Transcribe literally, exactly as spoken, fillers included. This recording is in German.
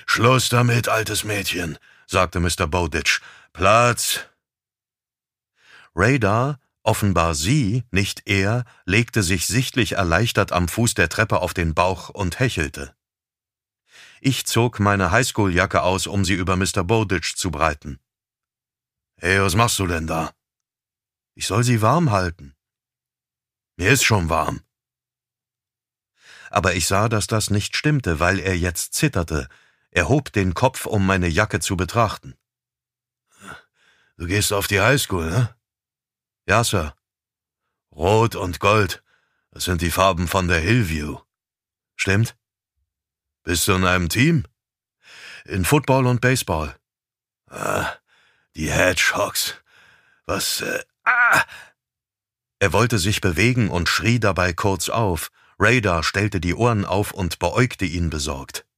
»Schluss damit, altes Mädchen«, sagte Mister Bowditch. »Platz!« Radar, offenbar sie, nicht er, legte sich sichtlich erleichtert am Fuß der Treppe auf den Bauch und hechelte. Ich zog meine Highschool-Jacke aus, um sie über Mister Bowditch zu breiten. »Hey, was machst du denn da?« »Ich soll sie warm halten.« »Mir ist schon warm.« Aber ich sah, dass das nicht stimmte, weil er jetzt zitterte. Er hob den Kopf, um meine Jacke zu betrachten. »Du gehst auf die Highschool, ne?« »Ja, Sir.« »Rot und Gold, das sind die Farben von der Hillview.« »Stimmt.« »Bist du in einem Team?« »In Football und Baseball.« »Ah, die Hedgehogs. Was, äh, ah!« Er wollte sich bewegen und schrie dabei kurz auf. Radar stellte die Ohren auf und beäugte ihn besorgt.